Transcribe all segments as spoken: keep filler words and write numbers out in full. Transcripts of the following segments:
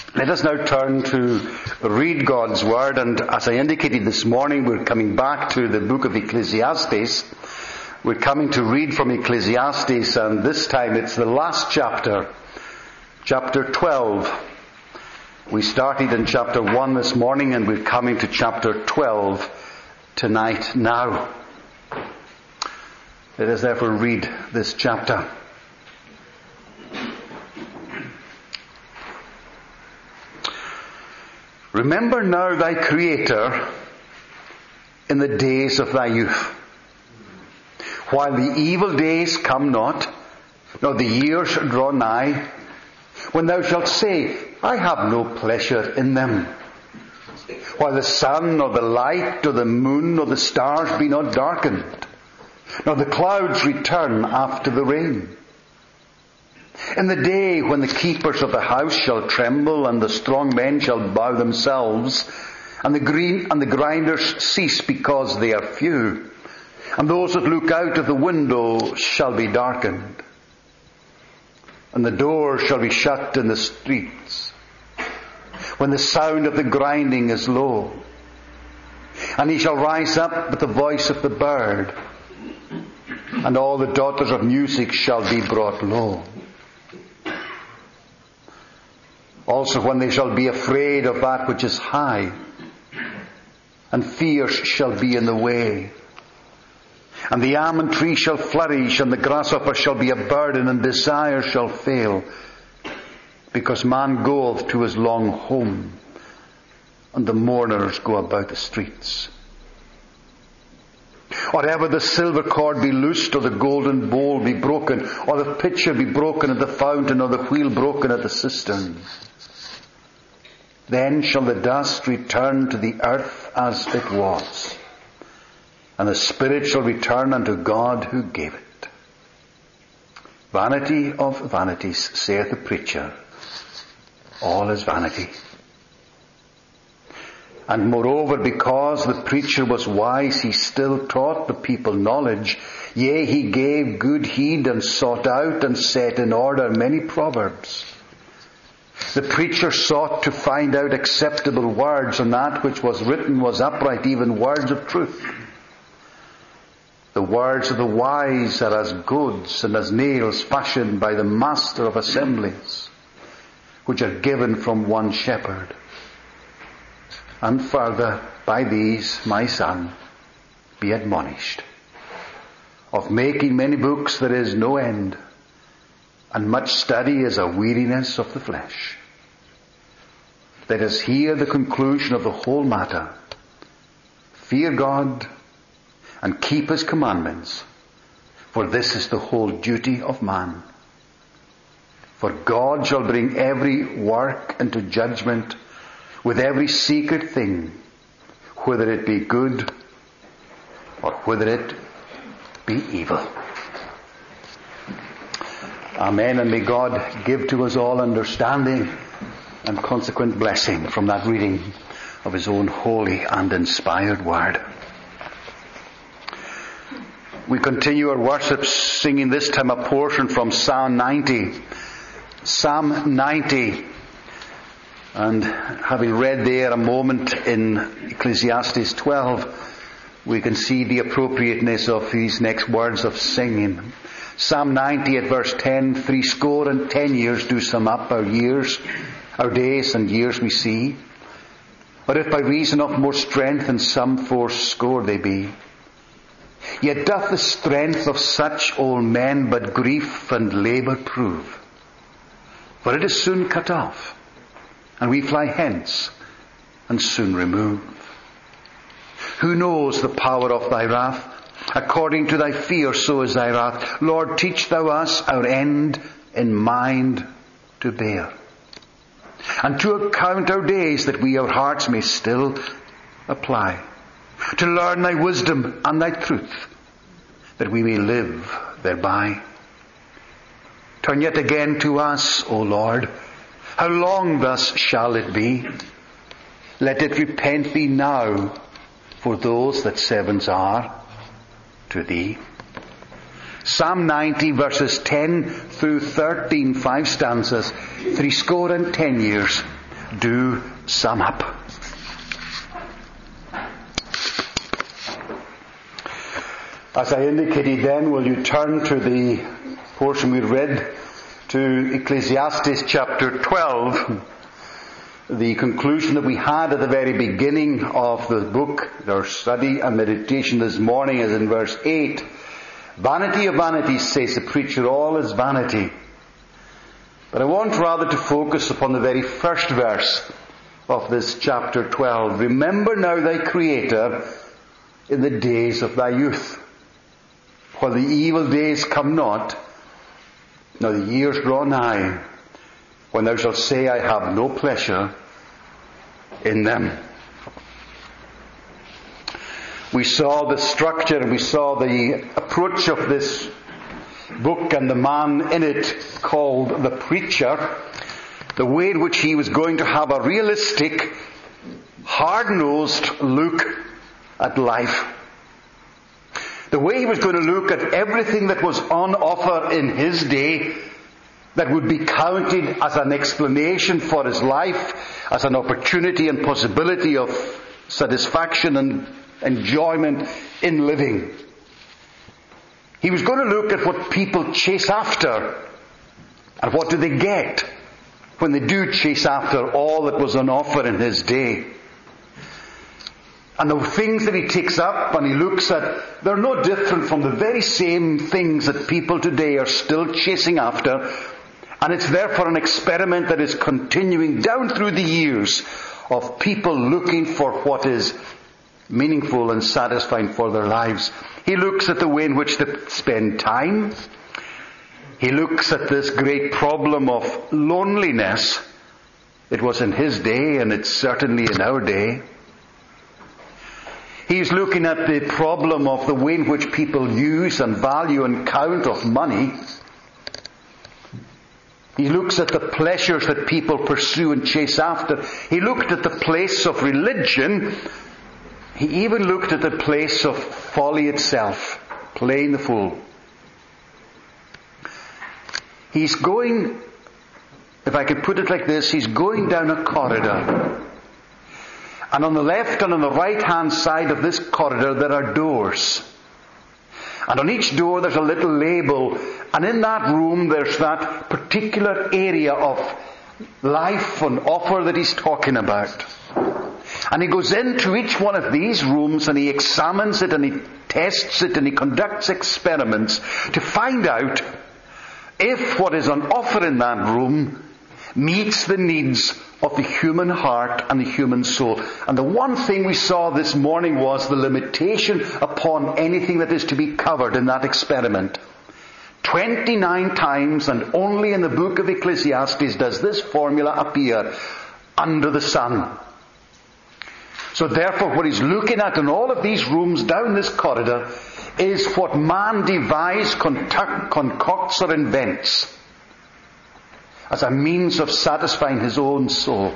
Let us now turn to read God's Word, and as I indicated this morning, we're coming back to the book of Ecclesiastes. We're coming to read from Ecclesiastes, and this time it's the last chapter, chapter twelve. We started in chapter one this morning, and we're coming to chapter twelve tonight now. Let us therefore read this chapter. Remember now thy Creator in the days of thy youth, while the evil days come not, nor the years draw nigh, when thou shalt say, I have no pleasure in them, while the sun, nor the light, nor the moon, nor the stars be not darkened, nor the clouds return after the rain. In the day when the keepers of the house shall tremble, and the strong men shall bow themselves, and the green and the grinders cease because they are few, and those that look out of the window shall be darkened, and the doors shall be shut in the streets, when the sound of the grinding is low, and he shall rise up with the voice of the bird, and all the daughters of music shall be brought low. Also when they shall be afraid of that which is high, and fears shall be in the way, and the almond tree shall flourish, and the grasshopper shall be a burden, and desire shall fail, because man goeth to his long home, and the mourners go about the streets. Or ever the silver cord be loosed, or the golden bowl be broken, or the pitcher be broken at the fountain, or the wheel broken at the cistern. Then shall the dust return to the earth as it was, and the spirit shall return unto God who gave it. Vanity of vanities, saith the preacher, all is vanity. And moreover, because the preacher was wise, he still taught the people knowledge. Yea, he gave good heed, and sought out and set in order many proverbs. The preacher sought to find out acceptable words, and that which was written was upright, even words of truth. The words of the wise are as goods and as nails fashioned by the master of assemblies, which are given from one shepherd. And further, by these, my son, be admonished. Of making many books there is no end, and much study is a weariness of the flesh. Let us hear the conclusion of the whole matter. Fear God and keep his commandments, for this is the whole duty of man. For God shall bring every work into judgment with every secret thing, whether it be good or whether it be evil. Amen, and may God give to us all understanding and consequent blessing from that reading of his own holy and inspired word. We continue our worship singing this time a portion from Psalm ninety. Psalm ninety. And having read there a moment in Ecclesiastes twelve, we can see the appropriateness of these next words of singing. Psalm ninety at verse ten, three score and ten years do sum up our years, our days and years we see. But if by reason of more strength in some four score they be, yet doth the strength of such old men but grief and labour prove. For it is soon cut off, and we fly hence and soon remove. Who knows the power of thy wrath? According to thy fear, so is thy wrath. Lord, teach thou us our end in mind to bear, and to account our days, that we our hearts may still apply, to learn thy wisdom and thy truth, that we may live thereby. Turn yet again to us, O Lord. How long thus shall it be? Let it repent thee now for those that sevens are to thee. Psalm ninety verses ten through thirteen, five stanzas, three score and ten years, do sum up. As I indicated then, will you turn to the portion we read, to Ecclesiastes chapter twelve, the conclusion that we had at the very beginning of the book, our study and meditation this morning is in verse eight. Vanity of vanities, says the preacher, all is vanity. But I want rather to focus upon the very first verse of this chapter twelve. Remember now thy Creator in the days of thy youth, while the evil days come not, now the years draw nigh, when thou shalt say, I have no pleasure in them. We saw the structure and we saw the approach of this book and the man in it called the preacher, the way in which he was going to have a realistic, hard-nosed look at life. The way he was going to look at everything that was on offer in his day that would be counted as an explanation for his life, as an opportunity and possibility of satisfaction and enjoyment in living. He was going to look at what people chase after and what do they get when they do chase after all that was on offer in his day. And the things that he takes up and he looks at, they're no different from the very same things that people today are still chasing after. And it's therefore an experiment that is continuing down through the years of people looking for what is meaningful and satisfying for their lives. He looks at the way in which they spend time. He looks at this great problem of loneliness. It was in his day and it's certainly in our day. He's looking at the problem of the way in which people use and value and count of money. He looks at the pleasures that people pursue and chase after. He looked at the place of religion. He even looked at the place of folly itself, playing the fool. He's going, if I could put it like this, he's going down a corridor. And on the left and on the right hand side of this corridor there are doors. And on each door there's a little label. And in that room there's that particular area of life and offer that he's talking about. And he goes into each one of these rooms and he examines it and he tests it and he conducts experiments to find out if what is on offer in that room meets the needs of the human heart and the human soul. And the one thing we saw this morning was the limitation upon anything that is to be covered in that experiment. twenty-nine times, and only in the book of Ecclesiastes does this formula appear, under the sun. So therefore what he's looking at in all of these rooms down this corridor is what man devised, concoct, concocts or invents as a means of satisfying his own soul.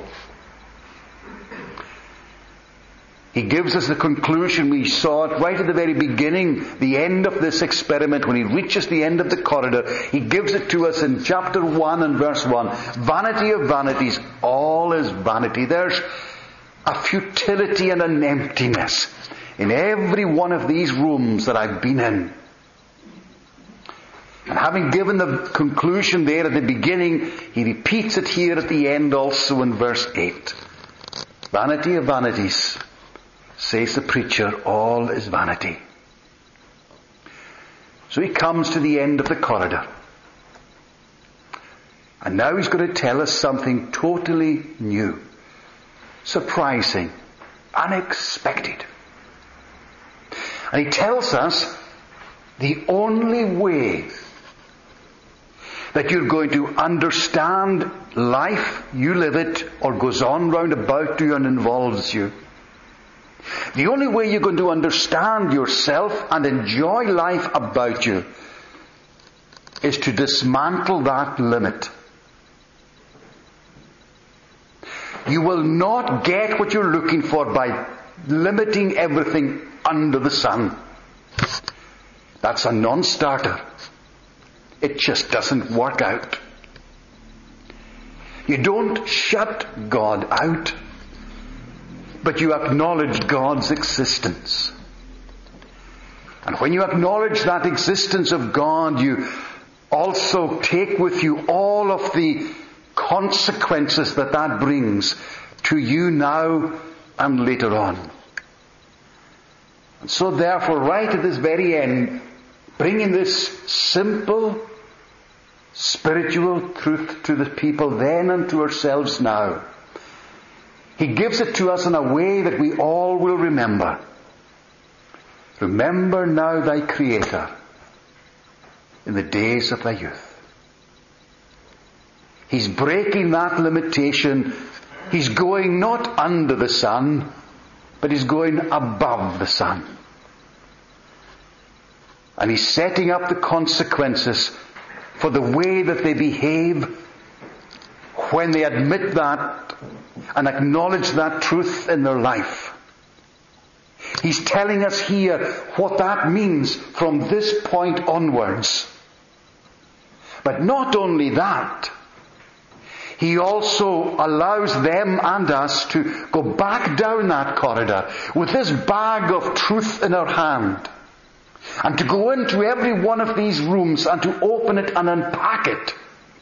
He gives us the conclusion. We saw it right at the very beginning, the end of this experiment. When he reaches the end of the corridor, he gives it to us in chapter one and verse one. Vanity of vanities, all is vanity. There's a futility and an emptiness in every one of these rooms that I've been in. And having given the conclusion there at the beginning, he repeats it here at the end also in verse eight. Vanity of vanities, says the preacher, all is vanity. So he comes to the end of the corridor. And now he's going to tell us something totally new, surprising, unexpected. And he tells us the only way that you're going to understand life, you live it, or goes on round about you and involves you. The only way you're going to understand yourself and enjoy life about you is to dismantle that limit. You will not get what you're looking for by limiting everything under the sun. That's a non-starter. It just doesn't work out. You don't shut God out, but you acknowledge God's existence. And when you acknowledge that existence of God, you also take with you all of the consequences that that brings to you now and later on. And so therefore, right at this very end, bringing this simple spiritual truth to the people then and to ourselves now, He gives it to us in a way that we all will remember. Remember now thy Creator in the days of thy youth. He's breaking that limitation. He's going not under the sun, but He's going above the sun. And He's setting up the consequences for the way that they behave when they admit that and acknowledge that truth in their life. He's telling us here what that means from this point onwards. But not only that, He also allows them and us to go back down that corridor with this bag of truth in our hand, and to go into every one of these rooms and to open it and unpack it.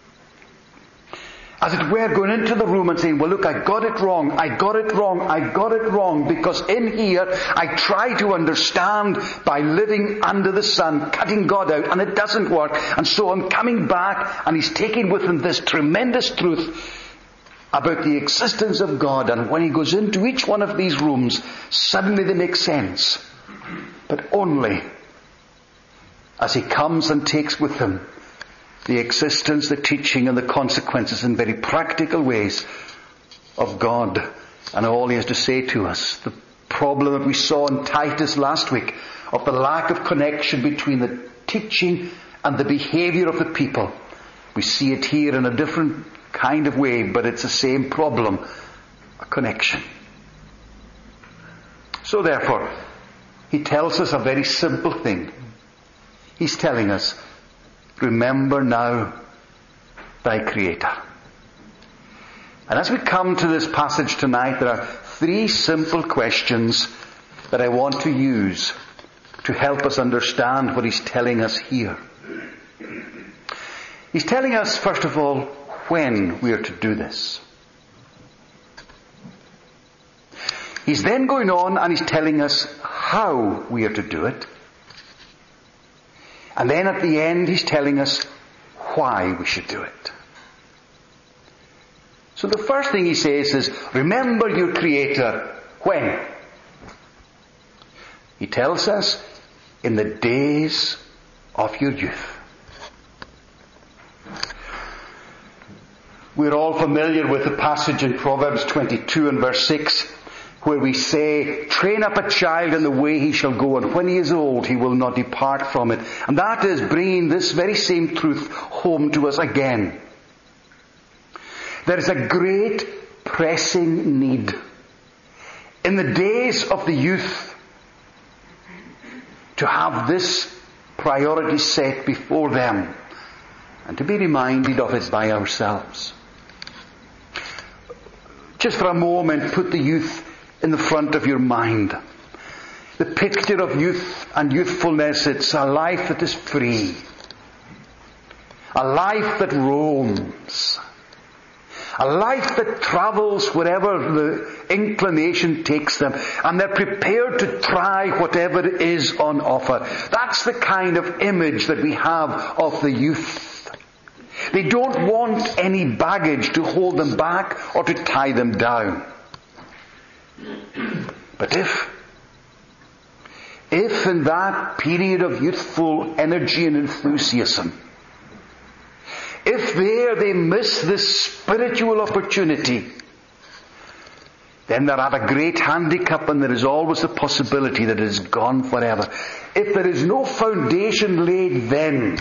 As it were, going into the room and saying, well look, I got it wrong, I got it wrong, I got it wrong, because in here I try to understand by living under the sun, cutting God out, and it doesn't work. And so I'm coming back, and He's taking with Him this tremendous truth about the existence of God. And when He goes into each one of these rooms, suddenly they make sense. But only as He comes and takes with Him the existence, the teaching, and the consequences in very practical ways of God and all He has to say to us. The problem that we saw in Titus last week of the lack of connection between the teaching and the behavior of the people. We see it here in a different kind of way, but it's the same problem. A connection. So therefore, He tells us a very simple thing. He's telling us, remember now thy Creator. And as we come to this passage tonight, there are three simple questions that I want to use to help us understand what He's telling us here. He's telling us, first of all, when we are to do this. He's then going on and He's telling us how we are to do it. And then at the end He's telling us why we should do it. So the first thing He says is, remember your Creator when? He tells us, in the days of your youth. We're all familiar with the passage in Proverbs twenty-two and verse six, where we say, train up a child in the way he shall go, and when he is old he will not depart from it. And that is bringing this very same truth home to us again. There is a great pressing need in the days of the youth to have this priority set before them and to be reminded of it by ourselves. Just for a moment, put the youth in the front of your mind. The picture of youth and youthfulness, it's a life that is free. A life that roams. A life that travels wherever the inclination takes them. And they're prepared to try whatever is on offer. That's the kind of image that we have of the youth. They don't want any baggage to hold them back or to tie them down. But if, if in that period of youthful energy and enthusiasm, if there they miss this spiritual opportunity, then they're at a great handicap, and there is always the possibility that it is gone forever. If there is no foundation laid then,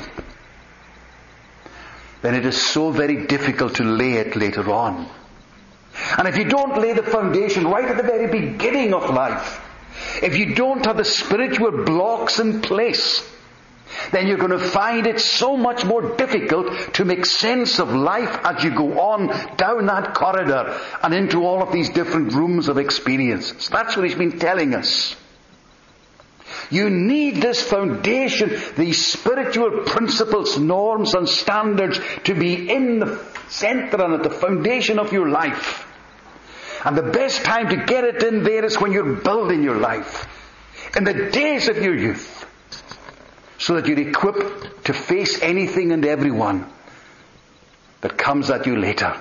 then it is so very difficult to lay it later on. And if you don't lay the foundation right at the very beginning of life, if you don't have the spiritual blocks in place, then you're going to find it so much more difficult to make sense of life as you go on down that corridor and into all of these different rooms of experiences. That's what he's been telling us. You need this foundation, these spiritual principles, norms and standards to be in the center and at the foundation of your life. And the best time to get it in there is when you're building your life. In the days of your youth. So that you're equipped to face anything and everyone that comes at you later.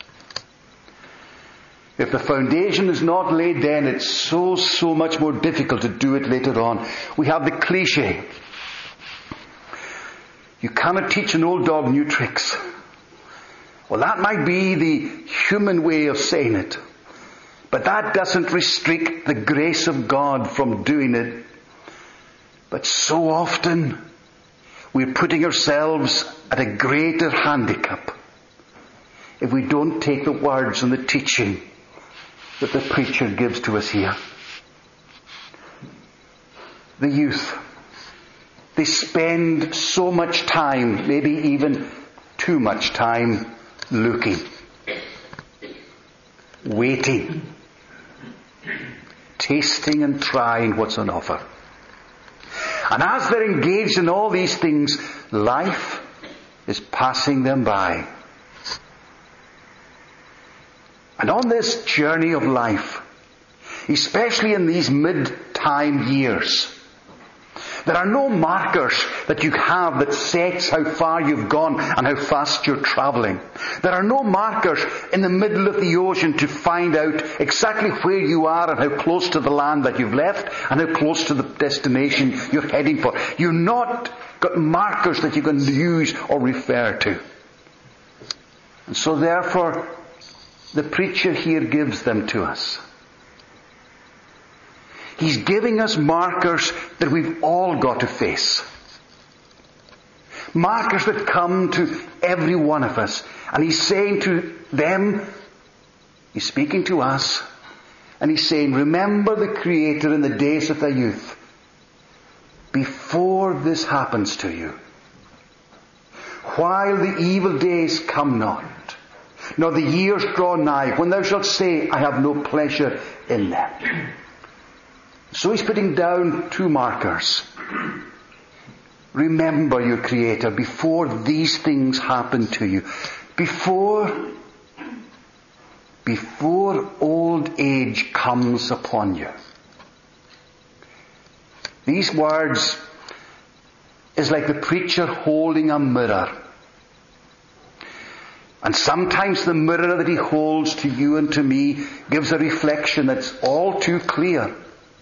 If the foundation is not laid then, it's so, so much more difficult to do it later on. We have the cliche. You cannot teach an old dog new tricks. Well, that might be the human way of saying it. But that doesn't restrict the grace of God from doing it. But so often, we're putting ourselves at a greater handicap if we don't take the words and the teaching that the preacher gives to us here. The youth, they spend so much time, maybe even too much time, looking, waiting, tasting and trying what's on offer. And as they're engaged in all these things, life is passing them by. And on this journey of life, especially in these mid-time years, there are no markers that you have that sets how far you've gone and how fast you're travelling. There are no markers in the middle of the ocean to find out exactly where you are and how close to the land that you've left and how close to the destination you're heading for. You've not got markers that you can use or refer to. And so therefore, the preacher here gives them to us. He's giving us markers that we've all got to face. Markers that come to every one of us. And he's saying to them, he's speaking to us, and he's saying, remember the Creator in the days of thy youth, before this happens to you. While the evil days come not, nor the years draw nigh, when thou shalt say, I have no pleasure in them. So he's putting down two markers. Remember your Creator before these things happen to you. Before, before old age comes upon you. These words is like the preacher holding a mirror. And sometimes the mirror that he holds to you and to me gives a reflection that's all too clear.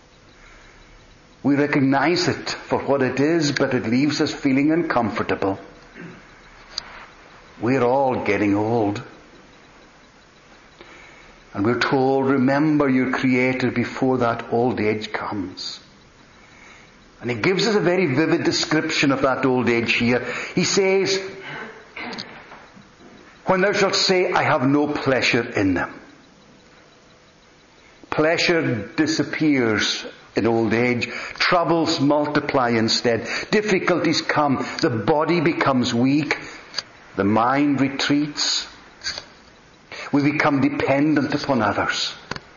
We recognize it for what it is, but it leaves us feeling uncomfortable. We're all getting old. And we're told, remember your Creator before that old age comes. And he gives us a very vivid description of that old age here. He says, when thou shalt say, I have no pleasure in them. Pleasure disappears in old age. Troubles multiply instead. Difficulties come. The body becomes weak. The mind retreats. We become dependent upon others.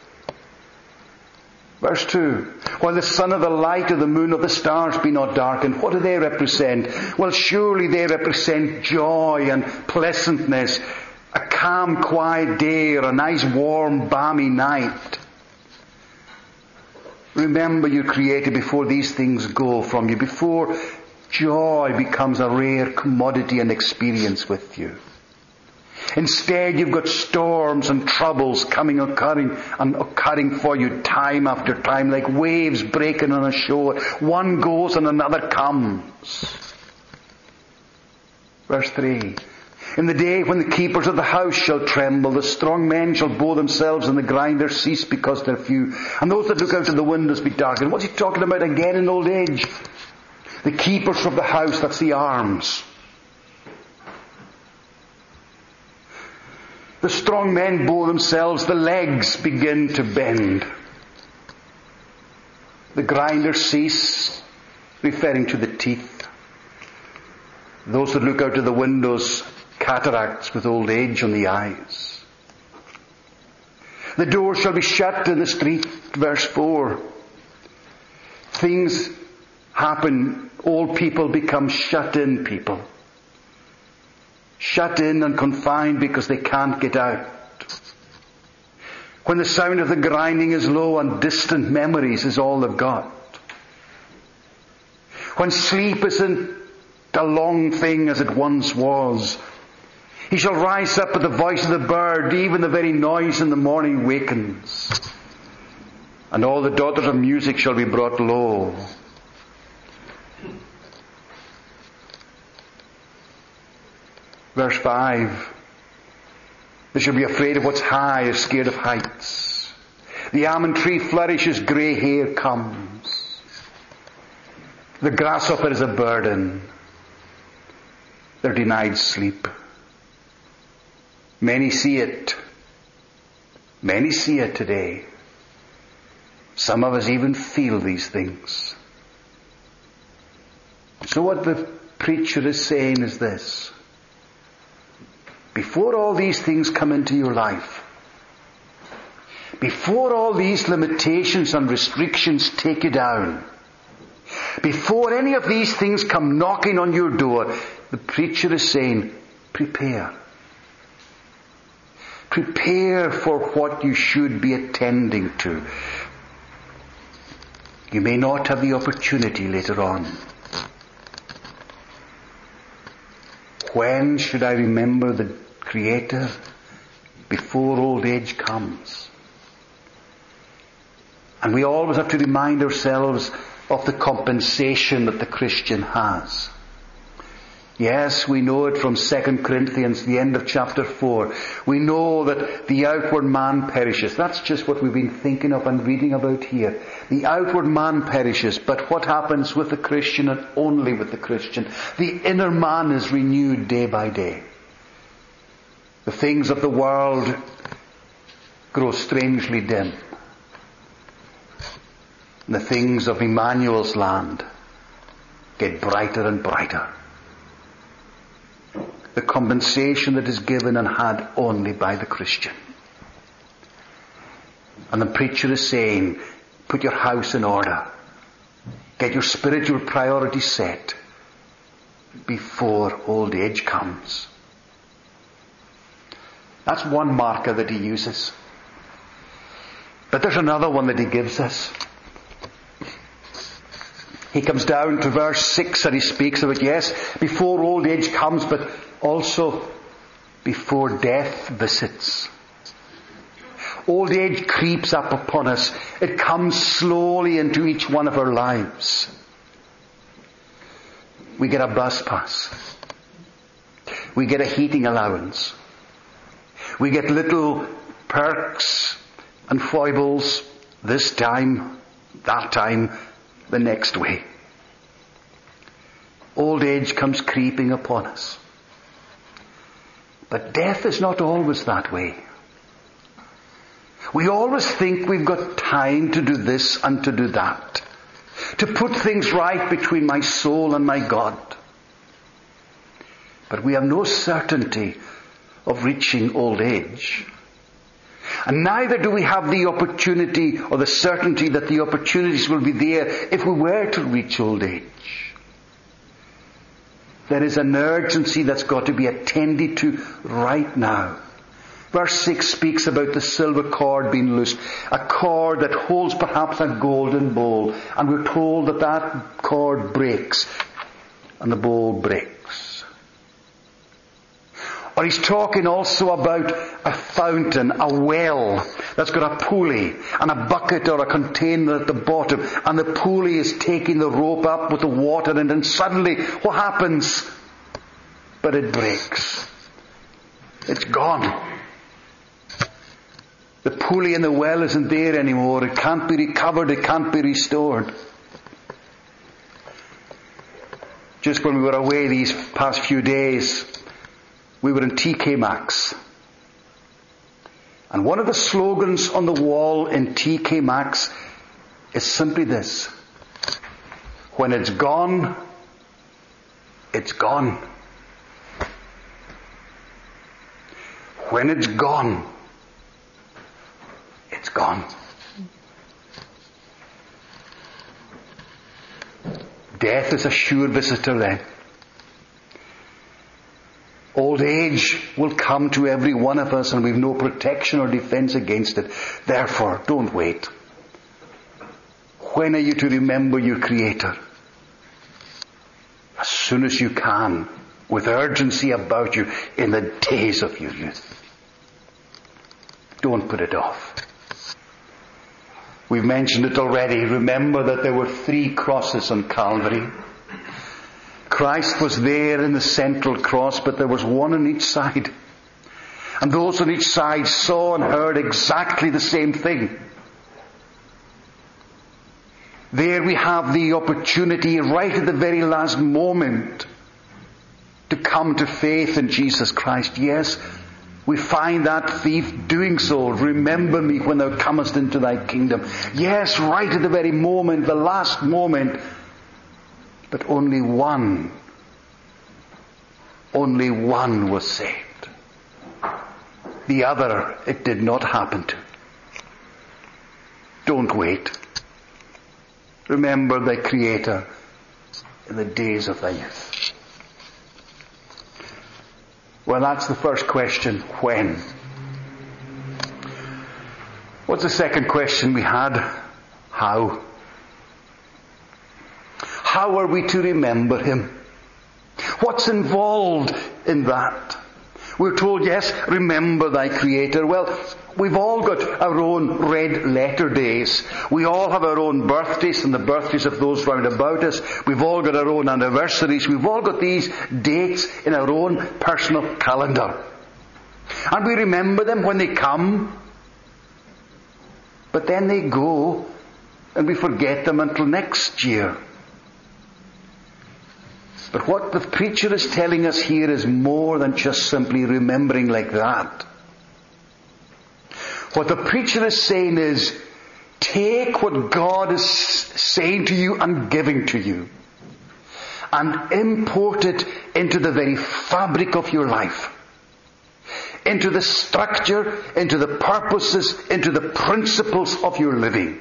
Verse two. While the sun or the light or the moon or the stars be not darkened, what do they represent? Well, surely they represent joy and pleasantness. A calm, quiet day or a nice, warm, balmy night. Remember your Creator before these things go from you, before joy becomes a rare commodity and experience with you. Instead, you've got storms and troubles coming, occurring, and occurring for you time after time, like waves breaking on a shore. One goes and another comes. Verse three. In the day when the keepers of the house shall tremble, the strong men shall bow themselves, and the grinders cease because they're few. And those that look out of the windows be darkened. What's he talking about again in old age? The keepers of the house, that's the arms. The strong men bow themselves, the legs begin to bend. The grinders cease, referring to the teeth. Those that look out of the windows, cataracts with old age on the eyes. The door shall be shut in the street, verse four. Things happen. Old people become shut-in people. Shut in and confined because they can't get out. When the sound of the grinding is low and distant memories is all they've got. When sleep isn't a long thing as it once was. He shall rise up with the voice of the bird, even the very noise in the morning wakens. And all the daughters of music shall be brought low. Verse five. They shall be afraid of what's high, or scared of heights. The almond tree flourishes, grey hair comes. The grasshopper is a burden. They're denied sleep. Many see it. Many see it today. Some of us even feel these things. So what the preacher is saying is this. Before all these things come into your life, before all these limitations and restrictions take you down, before any of these things come knocking on your door, the preacher is saying, prepare. Prepare for what you should be attending to. You may not have the opportunity later on. When should I remember the Creator? Before old age comes. And we always have to remind ourselves of the compensation that the Christian has. Yes, we know it from Second Corinthians, the end of chapter four. We know that the outward man perishes. That's just what we've been thinking of and reading about here. The outward man perishes, but what happens with the Christian and only with the Christian? The inner man is renewed day by day. The things of the world grow strangely dim. And the things of Emmanuel's land get brighter and brighter. The compensation that is given and had only by the Christian. And the preacher is saying, put your house in order. Get your spiritual priorities set before old age comes. That's one marker that he uses. But there's another one that he gives us. He comes down to verse six and he speaks of it, yes, before old age comes, but also before death visits. Old age creeps up upon us. It comes slowly into each one of our lives. We get a bus pass. We get a heating allowance. We get little perks and foibles this time, that time, the next way. Old age comes creeping upon us. But death is not always that way. We always think we've got time to do this and to do that. To put things right between my soul and my God. But we have no certainty of reaching old age. And neither do we have the opportunity or the certainty that the opportunities will be there if we were to reach old age. There is an urgency that's got to be attended to right now. Verse six speaks about the silver cord being loosed. A cord that holds perhaps a golden bowl. And we're told that that cord breaks and the bowl breaks. Or he's talking also about a fountain, a well that's got a pulley and a bucket or a container at the bottom, and the pulley is taking the rope up with the water in it, and suddenly what happens? But it breaks. It's gone. The pulley in the well isn't there anymore. It can't be recovered. It can't be restored. Just when we were away these past few days, we were in T K Maxx. And one of the slogans on the wall in T K Maxx is simply this. When it's gone, it's gone. when it's gone, it's gone. Death is a sure visitor then. Old age will come to every one of us, and we've no protection or defense against it. Therefore, don't wait. When are you to remember your Creator? As soon as you can, with urgency about you in the days of your youth. Don't put it off. We've mentioned it already. Remember that there were three crosses on Calvary. Christ was there in the central cross, but there was one on each side. And those on each side saw and heard exactly the same thing. There we have the opportunity right at the very last moment to come to faith in Jesus Christ. Yes, we find that thief doing so. Remember me when thou comest into thy kingdom. Yes, right at the very moment, the last moment. But only one, only one was saved. The other, it did not happen to. Don't wait. Remember thy Creator in the days of thy youth. Well, that's the first question. When? What's the second question we had? How? How are we to remember Him? What's involved in that? We're told, yes, remember thy Creator. Well, we've all got our own red letter days. We all have our own birthdays and the birthdays of those round about us. We've all got our own anniversaries. We've all got these dates in our own personal calendar. And we remember them when they come. But then they go and we forget them until next year. But what the preacher is telling us here is more than just simply remembering like that. What the preacher is saying is, take what God is saying to you and giving to you, and import it into the very fabric of your life, into the structure, into the purposes, into the principles of your living.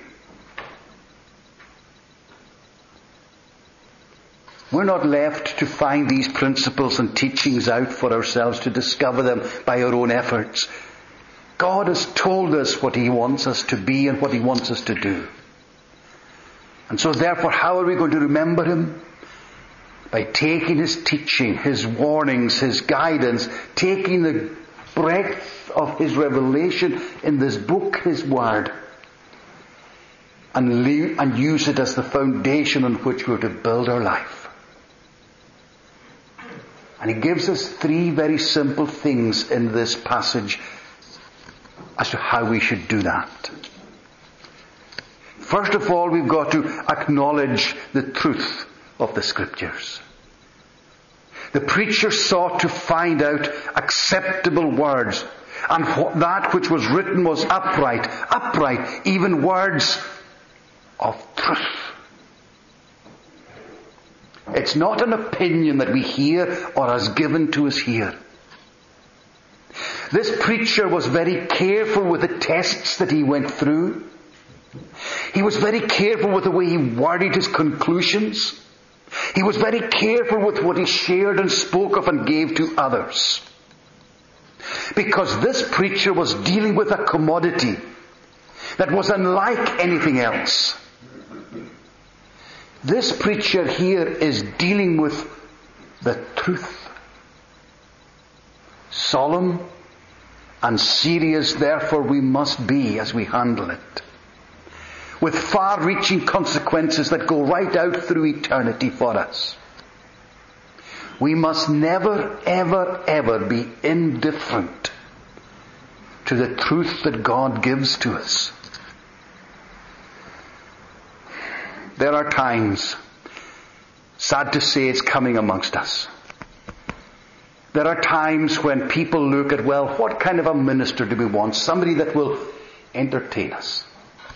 We're not left to find these principles and teachings out for ourselves, to discover them by our own efforts. God has told us what He wants us to be and what He wants us to do. And so therefore, how are we going to remember Him? By taking His teaching, His warnings, His guidance, taking the breadth of His revelation in this book, His Word, and, leave, and use it as the foundation on which we're to build our life. And He gives us three very simple things in this passage as to how we should do that. First of all, we've got to acknowledge the truth of the Scriptures. The preacher sought to find out acceptable words, and that which was written was upright, upright, even words of truth. It's not an opinion that we hear or is given to us here. This preacher was very careful with the tests that he went through. He was very careful with the way he worded his conclusions. He was very careful with what he shared and spoke of and gave to others. Because this preacher was dealing with a commodity that was unlike anything else. This preacher here is dealing with the truth. Solemn and serious, therefore, we must be as we handle it. With far-reaching consequences that go right out through eternity for us. We must never, ever, ever be indifferent to the truth that God gives to us. There are times, sad to say, it's coming amongst us. There are times when people look at, well, what kind of a minister do we want? Somebody that will entertain us.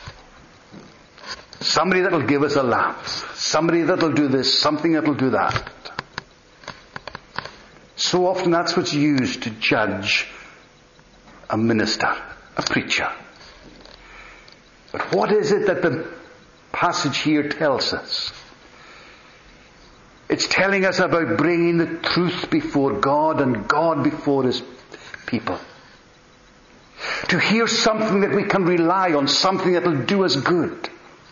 Somebody that will give us a laugh. Somebody that will do this, something that will do that. So often that's what's used to judge a minister, a preacher. But what is it that the passage here tells us? It's telling us about bringing the truth before God and God before His people. To hear something that we can rely on, something that will do us good.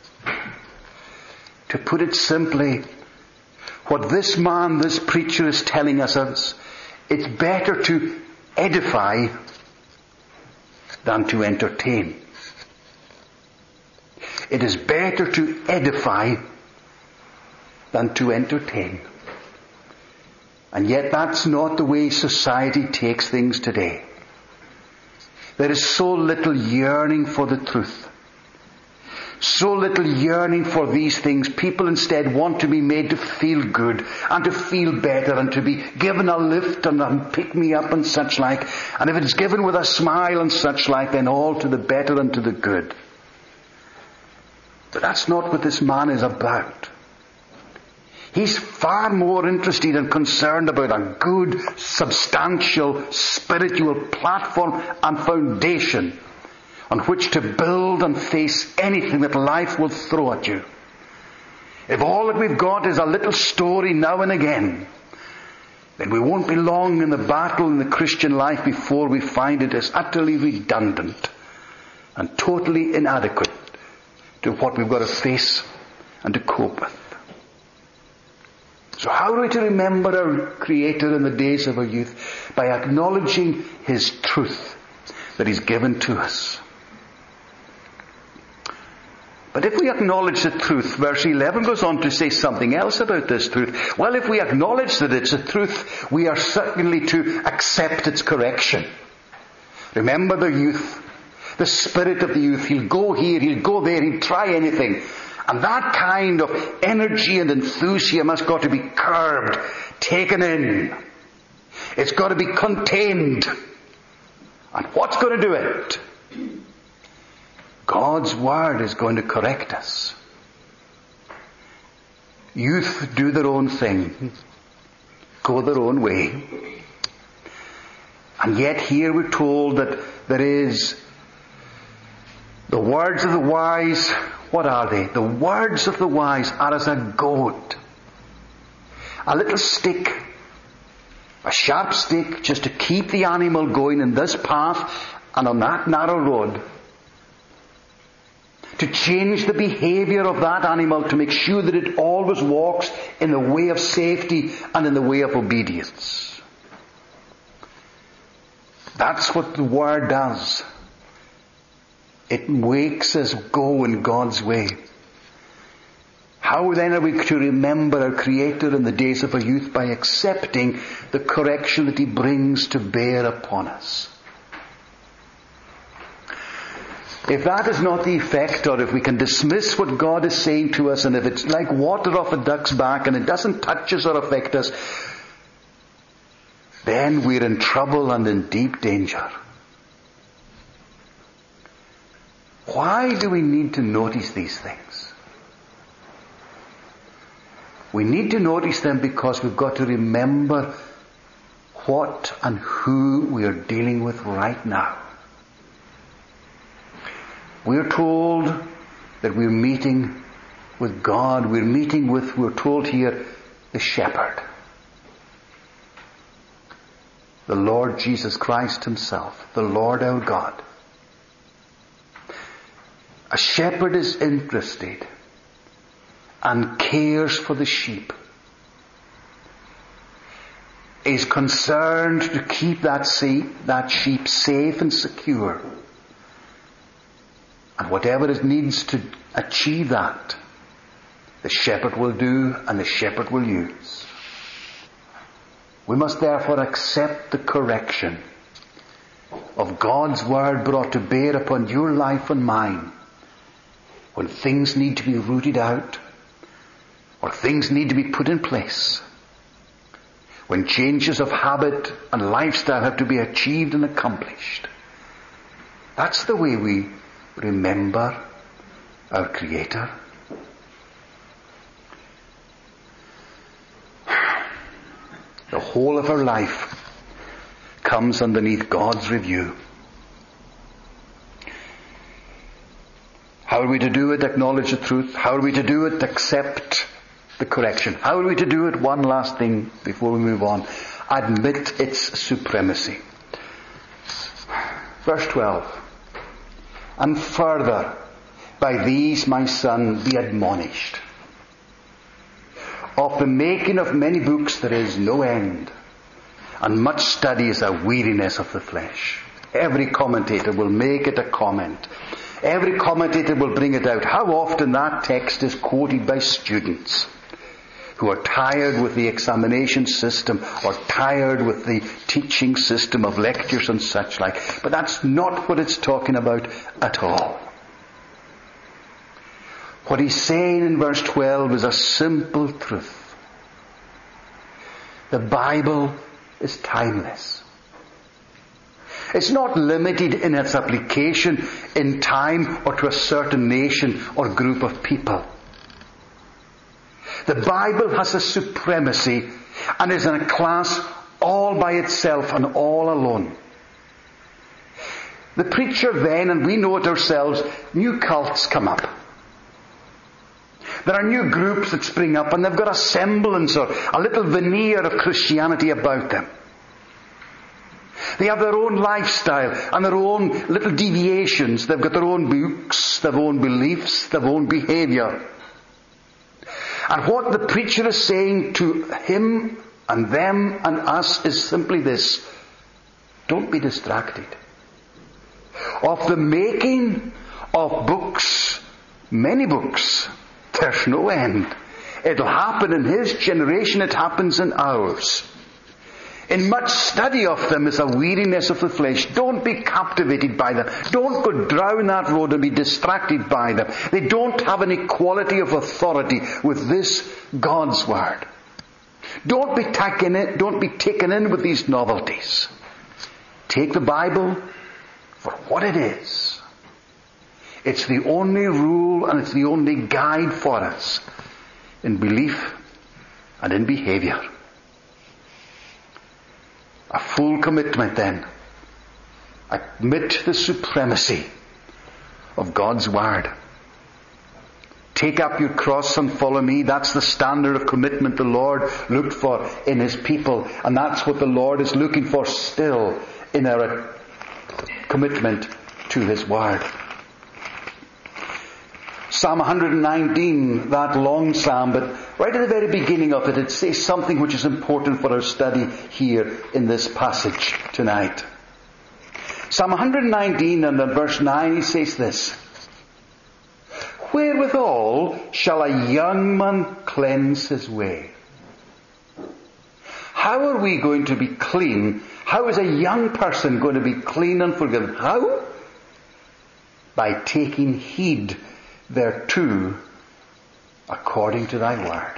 To put it simply, what this man, this preacher is telling us is, it's better to edify than to entertain. It is better to edify than to entertain. And yet that's not the way society takes things today. There is so little yearning for the truth. So little yearning for these things. People instead want to be made to feel good and to feel better and to be given a lift and a pick me up and such like. And if it's given with a smile and such like, then all to the better and to the good. But that's not what this man is about. He's far more interested and concerned about a good, substantial, spiritual platform and foundation on which to build and face anything that life will throw at you. If all that we've got is a little story now and again, then we won't be long in the battle in the Christian life before we find it is utterly redundant and totally inadequate to what we've got to face and to cope with. So how are we to remember our Creator in the days of our youth? By acknowledging His truth that He's given to us. But if we acknowledge the truth, verse eleven goes on to say something else about this truth. Well, if we acknowledge that it's a truth, we are certainly to accept its correction. Remember the youth, the spirit of the youth. He'll go here, he'll go there, he'll try anything. And that kind of energy and enthusiasm has got to be curbed, taken in. It's got to be contained. And what's going to do it? God's Word is going to correct us. Youth do their own thing, go their own way. And yet here we're told that there is the words of the wise. What are they? The words of the wise are as a goad. A little stick, a sharp stick, just to keep the animal going in this path and on that narrow road. To change the behavior of that animal to make sure that it always walks in the way of safety and in the way of obedience. That's what the Word does. It makes us go in God's way. How then are we to remember our Creator in the days of our youth? By accepting the correction that He brings to bear upon us. If that is not the effect, or if we can dismiss what God is saying to us, and if it's like water off a duck's back and it doesn't touch us or affect us, then we're in trouble and in deep danger. Why do we need to notice these things? We need to notice them because we've got to remember what and who we are dealing with right now. We're told that we're meeting with God. We're meeting with, we're told here, the shepherd. The Lord Jesus Christ Himself. The Lord our God. A shepherd is interested and cares for the sheep. Is concerned to keep that sheep, that sheep safe and secure. And whatever it needs to achieve that, the shepherd will do and the shepherd will use. We must therefore accept the correction of God's Word brought to bear upon your life and mine. When things need to be rooted out, or things need to be put in place, when changes of habit and lifestyle have to be achieved and accomplished. That's the way we remember our Creator. The whole of our life comes underneath God's review. How are we to do it? Acknowledge the truth. How are we to do it? Accept the correction. How are we to do it? One last thing before we move on. Admit its supremacy. Verse twelve. And further, by these, my son, be admonished. Of the making of many books there is no end, and much study is a weariness of the flesh. Every commentator will make it a comment. Every commentator will bring it out. How often that text is quoted by students who are tired with the examination system or tired with the teaching system of lectures and such like. But that's not what it's talking about at all. What he's saying in verse twelve is a simple truth. The Bible is timeless. It's not limited in its application in time or to a certain nation or group of people. The Bible has a supremacy and is in a class all by itself and all alone. The preacher then, and we know it ourselves, new cults come up. There are new groups that spring up and they've got a semblance or a little veneer of Christianity about them. They have their own lifestyle and their own little deviations. They've got their own books, their own beliefs, their own behaviour. And what the preacher is saying to him and them and us is simply this. Don't be distracted. Of the making of books, many books, there's no end. It'll happen in his generation, it happens in ours. In much study of them is a weariness of the flesh. Don't be captivated by them. Don't go down that road and be distracted by them. They don't have any quality of authority with this God's Word. Don't be taken in, don't be taken in with these novelties. Take the Bible for what it is. It's the only rule and it's the only guide for us in belief and in behaviour. A full commitment then. Admit the supremacy of God's Word. Take up your cross and follow me. That's the standard of commitment the Lord looked for in His people. And that's what the Lord is looking for still in our commitment to His Word. Psalm one nineteen, that long psalm, but right at the very beginning of it, it says something which is important for our study here in this passage tonight. Psalm one nineteen and in verse nine, he says this. Wherewithal shall a young man cleanse his way? How are we going to be clean? How is a young person going to be clean and forgiven? How? By taking heed thereto according to thy word.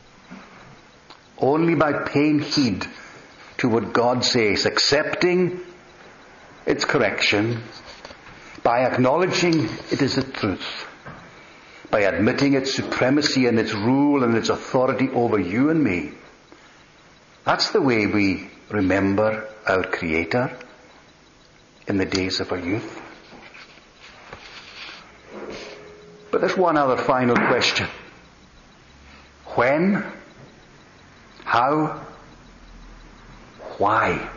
Only by paying heed to what God says, accepting its correction, by acknowledging it is the truth, by admitting its supremacy and its rule and its authority over you and me. That's the way we remember our Creator in the days of our youth. But there's one other final question. When? How? Why?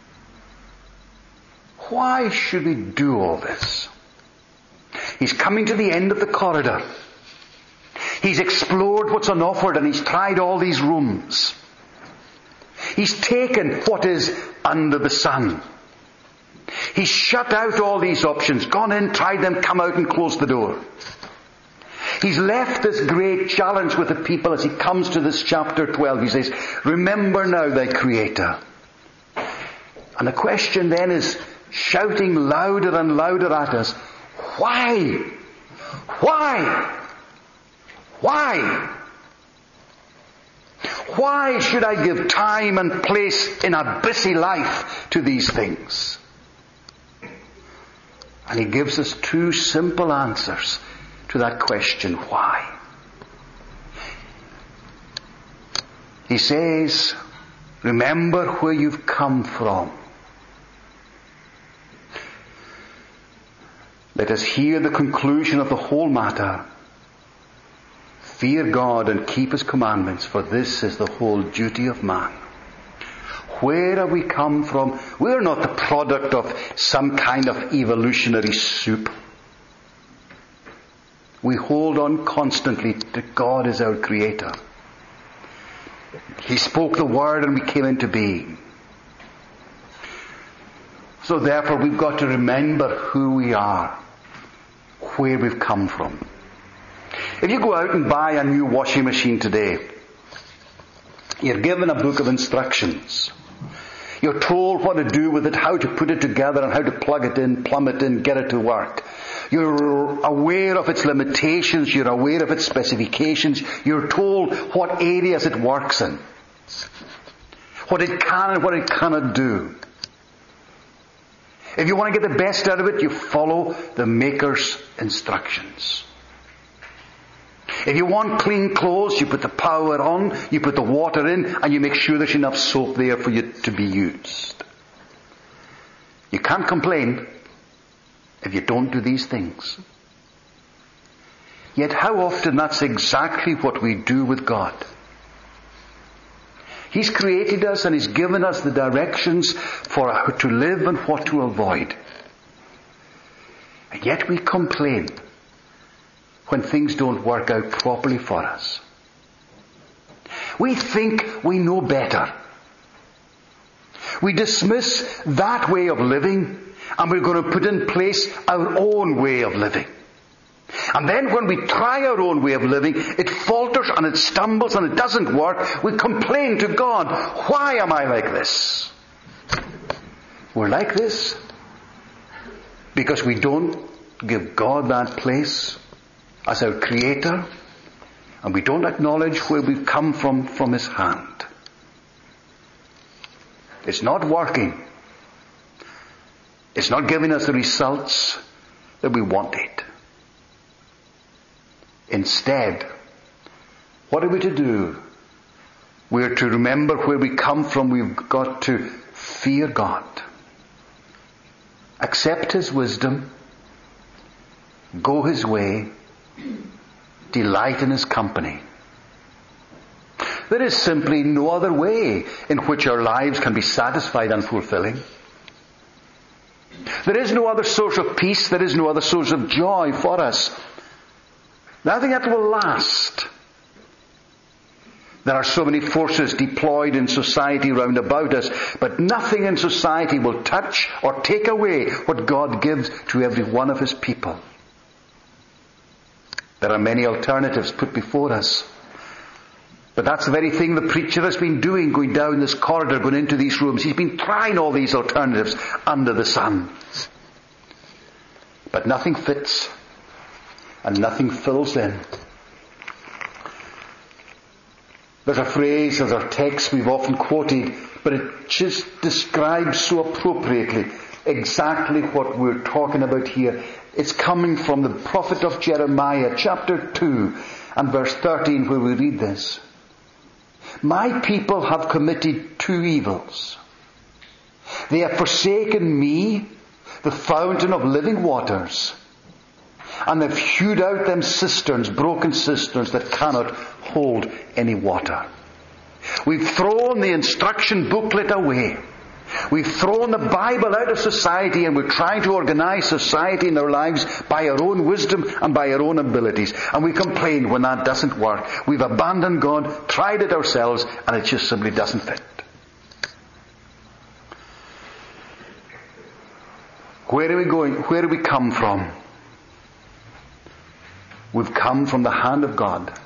Why should we do all this? He's coming to the end of the corridor. He's explored what's on offer and he's tried all these rooms. He's taken what is under the sun. He's shut out all these options, gone in, tried them, come out and closed the door. He's left this great challenge with the people as he comes to this chapter twelve. He says, remember now thy Creator. And the question then is shouting louder and louder at us, why? Why? Why? Why should I give time and place in a busy life to these things? And he gives us two simple answers to that question, why? He says, remember where you've come from. Let us hear the conclusion of the whole matter. Fear God and keep His commandments, for this is the whole duty of man. Where have we come from? We're not the product of some kind of evolutionary soup. We hold on constantly to God as our Creator. He spoke the word and we came into being. So therefore we've got to remember who we are, where we've come from. If you go out and buy a new washing machine today, you're given a book of instructions. You're told what to do with it, how to put it together and how to plug it in, plumb it in, get it to work. You're aware of its limitations, you're aware of its specifications, you're told what areas it works in, what it can and what it cannot do. If you want to get the best out of it, you follow the maker's instructions. If you want clean clothes, you put the power on, you put the water in, and you make sure there's enough soap there for you to be used. You can't complain if you don't do these things. Yet how often that's exactly what we do with God. He's created us and He's given us the directions for how to live and what to avoid. And yet we complain when things don't work out properly for us. We think we know better. We dismiss that way of living and we're going to put in place our own way of living. And then when we try our own way of living, it falters and it stumbles and it doesn't work. We complain to God, why am I like this? We're like this because we don't give God that place as our Creator, and we don't acknowledge where we've come from from His hand. It's not working. It's not giving us the results that we wanted. Instead, what are we to do? We're to remember where we come from. We've got to fear God. Accept His wisdom. Go His way. Delight in His company. There is simply no other way in which our lives can be satisfied and fulfilling. There is no other source of peace. There is no other source of joy for us. Nothing that will last. There are so many forces deployed in society round about us, but nothing in society will touch or take away what God gives to every one of His people. There are many alternatives put before us. But that's the very thing the preacher has been doing, going down this corridor, going into these rooms. He's been trying all these alternatives under the sun. But nothing fits. And nothing fills in. There's a phrase, there's a text we've often quoted, but it just describes so appropriately exactly what we're talking about here. It's coming from the prophet of Jeremiah, chapter two, and verse thirteen, where we read this. My people have committed two evils. They have forsaken me, the fountain of living waters, and they've hewed out them cisterns, broken cisterns that cannot hold any water. We've thrown the instruction booklet away. We've thrown the Bible out of society and we're trying to organize society in our lives by our own wisdom and by our own abilities. And we complain when that doesn't work. We've abandoned God, tried it ourselves, and it just simply doesn't fit. Where are we going? Where do we come from? We've come from the hand of God.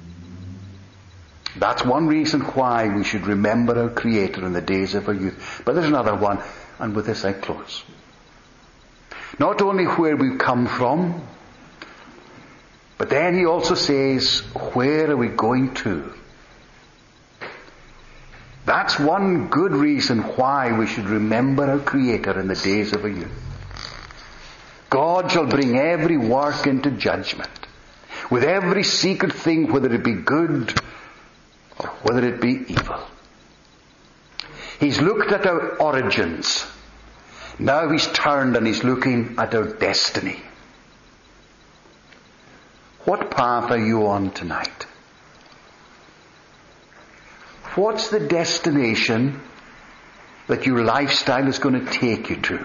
That's one reason why we should remember our Creator in the days of our youth. But there's another one, and with this I close. Not only where we've come from, but then he also says, where are we going to? That's one good reason why we should remember our Creator in the days of our youth. God shall bring every work into judgment, with every secret thing, whether it be good or whether it be evil. He's looked at our origins. Now he's turned and he's looking at our destiny. What path are you on tonight? What's the destination that your lifestyle is going to take you to?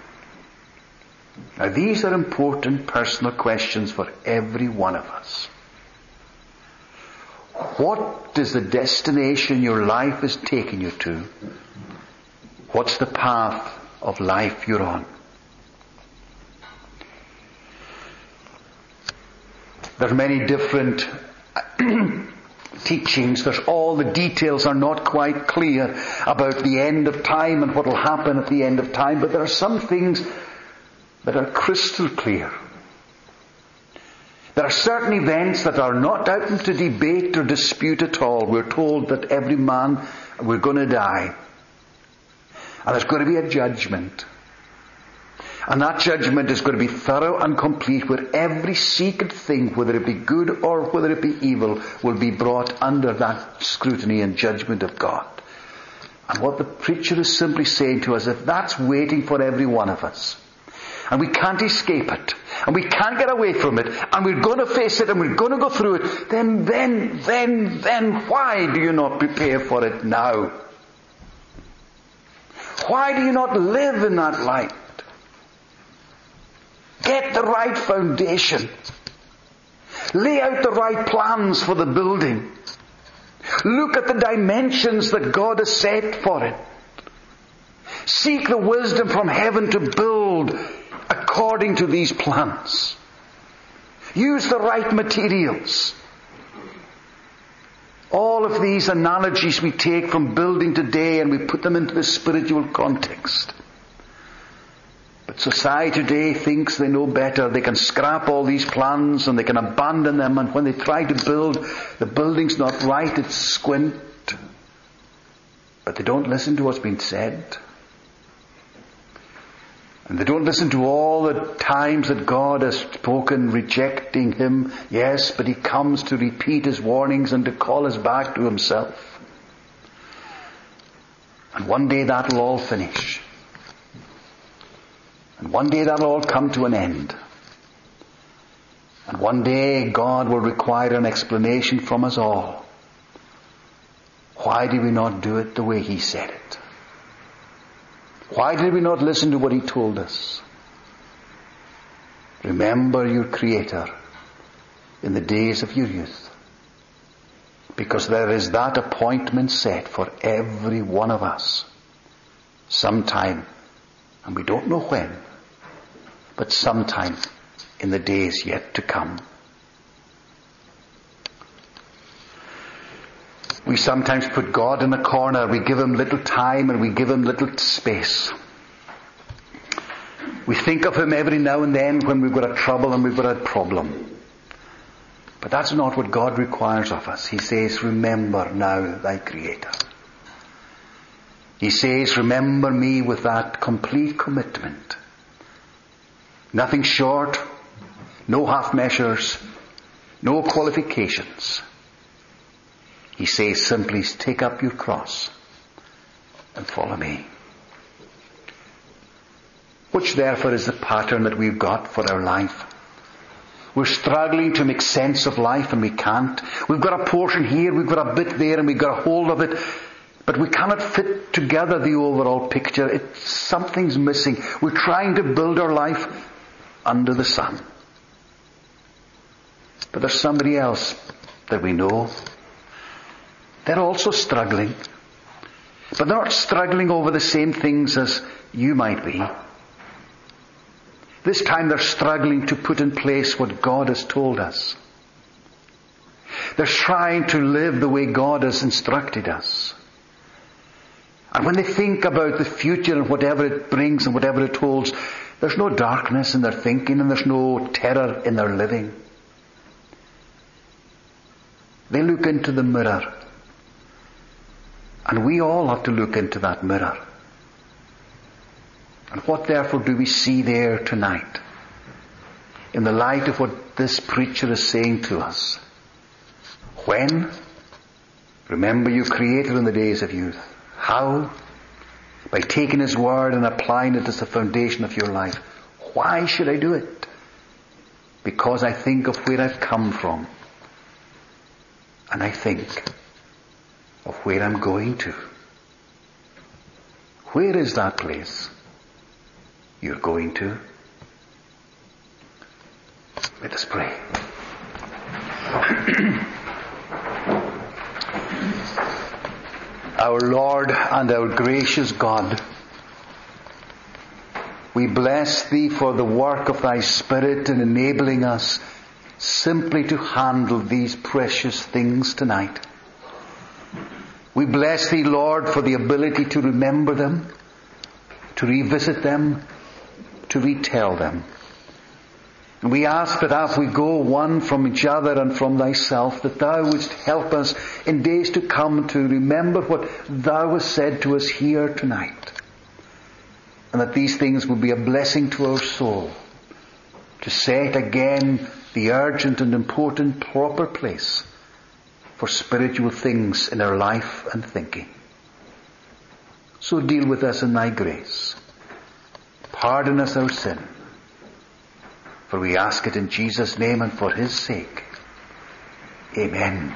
Now, these are important personal questions for every one of us. What is the destination your life is taking you to? What's the path of life you're on? There are many different teachings. There's all the details are not quite clear about the end of time and what will happen at the end of time, but there are some things that are crystal clear. There are certain events that are not open to debate or dispute at all. We're told that every man, we're going to die. And there's going to be a judgment. And that judgment is going to be thorough and complete, where every secret thing, whether it be good or whether it be evil, will be brought under that scrutiny and judgment of God. And what the preacher is simply saying to us, if that's waiting for every one of us, and we can't escape it, and we can't get away from it, and we're going to face it, and we're going to go through it, then, then, then, then, why do you not prepare for it now? Why do you not live in that light? Get the right foundation. Lay out the right plans for the building. Look at the dimensions that God has set for it. Seek the wisdom from heaven to build according to these plans. Use the right materials. All of these analogies we take from building today and we put them into the spiritual context. But society today thinks they know better. They can scrap all these plans and they can abandon them, and when they try to build, the building's not right, it's squint. But they don't listen to what's been said. And they don't listen to all the times that God has spoken rejecting Him. Yes, but He comes to repeat His warnings and to call us back to Himself. And one day that'll all finish. And one day that'll all come to an end. And one day God will require an explanation from us all. Why did we not do it the way He said it? Why did we not listen to what He told us? Remember your Creator in the days of your youth. Because there is that appointment set for every one of us. Sometime, and we don't know when, but sometime in the days yet to come. We sometimes put God in a corner. We give Him little time and we give Him little space. We think of Him every now and then when we've got a trouble and we've got a problem. But that's not what God requires of us. He says, remember now thy Creator. He says, remember me with that complete commitment. Nothing short, no half measures, no qualifications. He says simply, take up your cross and follow me. Which therefore is the pattern that we've got for our life. We're struggling to make sense of life and we can't. We've got a portion here, we've got a bit there, and we've got a hold of it. But we cannot fit together the overall picture. It, something's missing. We're trying to build our life under the sun. But there's somebody else that we know. They're also struggling. But they're not struggling over the same things as you might be. This time they're struggling to put in place what God has told us. They're trying to live the way God has instructed us. And when they think about the future and whatever it brings and whatever it holds, there's no darkness in their thinking and there's no terror in their living. They look into the mirror. And we all have to look into that mirror. And what therefore do we see there tonight? In the light of what this preacher is saying to us. When? Remember you Creator in the days of youth. How? By taking His word and applying it as the foundation of your life. Why should I do it? because I think of where I've come from. And I think of where I'm going to. Where is that place you're going to? Let us pray. Our Lord and our gracious God, we bless Thee for the work of Thy Spirit in enabling us simply to handle these precious things tonight. We bless Thee, Lord, for the ability to remember them, to revisit them, to retell them. And we ask that as we go one from each other and from Thyself, that Thou wouldst help us in days to come to remember what Thou hast said to us here tonight. And that these things will be a blessing to our soul, to set again the urgent and important proper place for spiritual things in our life and thinking. So deal with us in Thy grace. Pardon us our sin. For we ask it in Jesus' name and for His sake. Amen.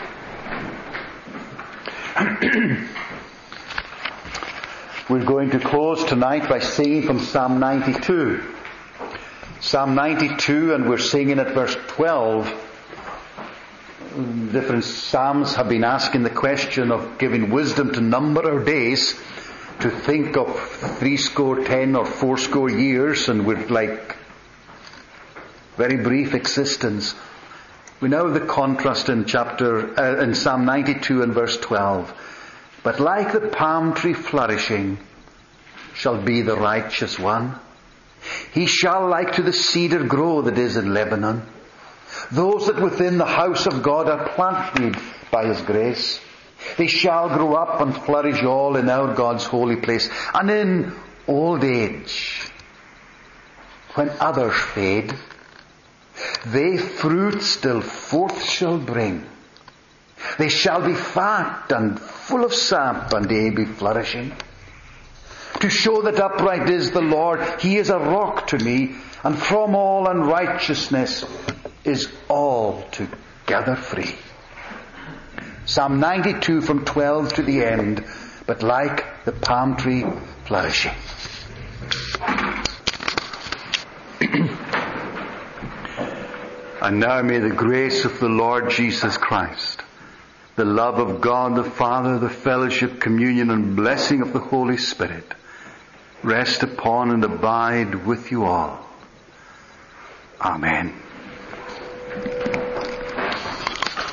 We're going to close tonight by singing from Psalm ninety-two. Psalm ninety-two, and we're singing at verse twelve. Different psalms have been asking the question of giving wisdom to number our days, to think of three score ten or four score years, and we're like very brief existence. We know the contrast in chapter uh, in Psalm ninety-two and verse twelve. But like the palm tree flourishing shall be the righteous one. He shall like to the cedar grow that is in Lebanon. Those that within the house of God are planted by His grace, they shall grow up and flourish all in our God's holy place. And in old age, when others fade, they fruit still forth shall bring. They shall be fat and full of sap, and they be flourishing. To show that upright is the Lord, He is a rock to me, and from all unrighteousness is altogether free. Psalm ninety-two from twelve to the end, but like the palm tree flourishing. And now may the grace of the Lord Jesus Christ, the love of God the Father, the fellowship, communion, and blessing of the Holy Spirit rest upon and abide with you all. Amen.